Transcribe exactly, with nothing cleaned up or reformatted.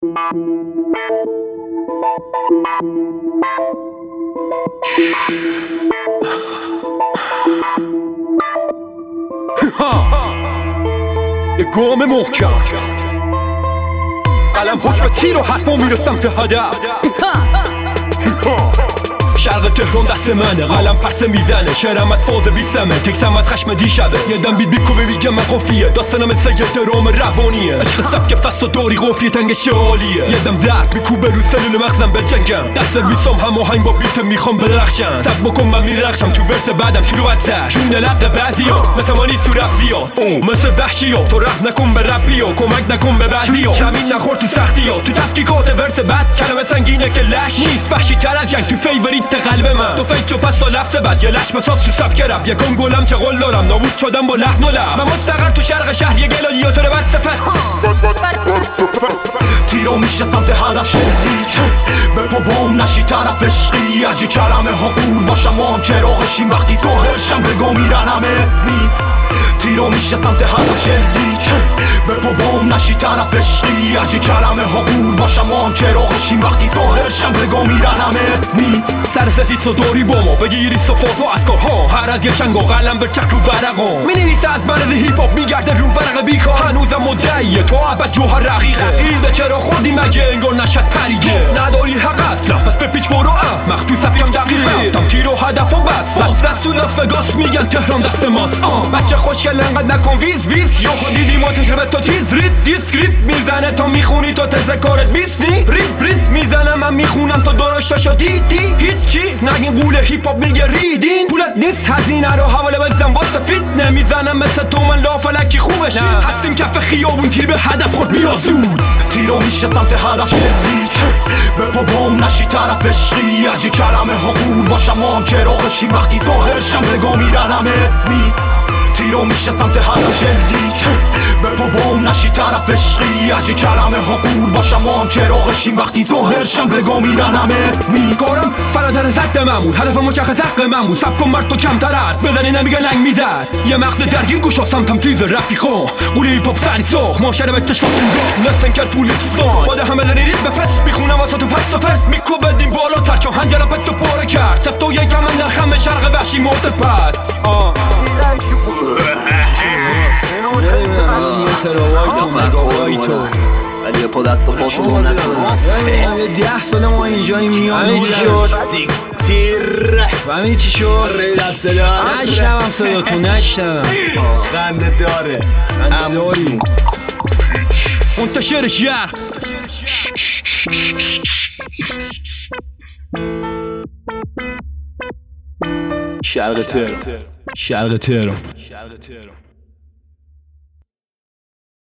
یه گام محکم قلم حکم تیر و حرفا میره سمت هدف. شرق تهران دست منه، قلم پرسه میزنه، شعرم از فاز بیستمه، تکسم از خشم دیشبه، یه دم بیت بیکوبه میگم من قافیه، داستانم مثل یه درام روانیه، عشق سبک فست و داری قافیه تنگ شالیه، یه دم زرد میکوبه رو سلول مغزم بجنگم، دست رویسام هماهنگ با بیت میخوام بدرخشم، سب بکن من میرخشم تو ورس بعدم شروع بدتر جون لق بعضیا مثل مانی سورفیا مثل وحشیا، تو رحم نکن به ربیا، کمک نکن به بعضیا، کمین نخور تو سختیا، تو تفکیکات ورس بعد کلمه سنگینه که لش نیست، وحشی تر از جنگ تو فیوریت قلب من، تو فیک چو پس تا لفظ بد یه لش بساز تو سبک رب، یکم گلم چه قول دارم نابود شدم با لحن و لب، من مستقر تو شرق شهر یه گلادیاتور بد صفت، تیرو میشه سمت هدف شلیک، به پا بام نشی طرف عشقی، عجی کلمه ها قول باشم و هم چراغشیم، وقتی ظاهرشم بگو میرن همه اسمی، تیرو میشه سمت هدف شلیک، به پا بام نشی طرف عشقی، عجی کلمه ها قول باشم و هم چراغشیم، وقتی ظاهرشم بگو میرن همه اسمی، سر سفید سو داری با ما بگیری صفات و از کارها، هر از یه چنگ و قلم به چک رو ورقا می نویسه از مرز هیپ هاپ میگرده رو ورق بیکار، هنوزم مدعیه تو عبد جوهر رقیقه، ایده چرا خوردی مگه انگار نشد پریده، نداری حق اصلا پس به پیچ برو احمق تو صفیم دقیقه، رفتم تیر و هدف و بس باز دست و لاس وگاس میگن تهران دست ماست، بچه خوشگل انقدر نکن ویز ویز، یا خود دیدی ما تشربت تو تیز رید دیسکریپت میزنه تا میخونی تو تذکارت بیسنی رید ریس میزنم من میخونم تو درشتاشو دیدی هیچی نگین قول هیپ هاپ میگه ریدین پولت نیست هزینه رو حواله بزن واسه فیت نمیزنم مثل تو من لافلکی خوبشی هستیم کف خیابون تیر به هدف خود بیا زود، تیرو میشه سمت هدف شلیک، به پا بام نشی طرف عشقی، عجی کلمه ها قول باشم و هم چراغشیم، وقتی ظاهرشم بگو میرن همه اسمی، تیرو میشه سمت هدف شلیک، به پا بام نشی طرف عشقی، عجی کلمه ها قول باشم و هم چراغشیم، وقتی ظاهرشم بگو میرن همه اسمی، کارم فراتر زد معمول، هدف مشخص حق معمول، سب کن مرد تو کمتر است بزنی نمیگه ننگ میزد، یه مغز درگیر گوش سمتم تیز رفیقان، قولی هیپ هاپ سنی ساخت ماشره به چشم نگاه لسن کرد فولی تو سان باده همه زنیرید به فست میخونم واسه تو فست و فست میکو بدیم بالا تر چون هنجرم پتو پاره کرد سفت و یکم من در خم شرق وحشی موت پس ولی یه پا دست و پاشو دو نکنه ده ساله ما اینجایی میان همه چی شد سیکتیر و همه چی شد دست دار نشتم هم صداتون نشتم خنده داره خنده داری منتشر شرق شرق تهران شرق تهران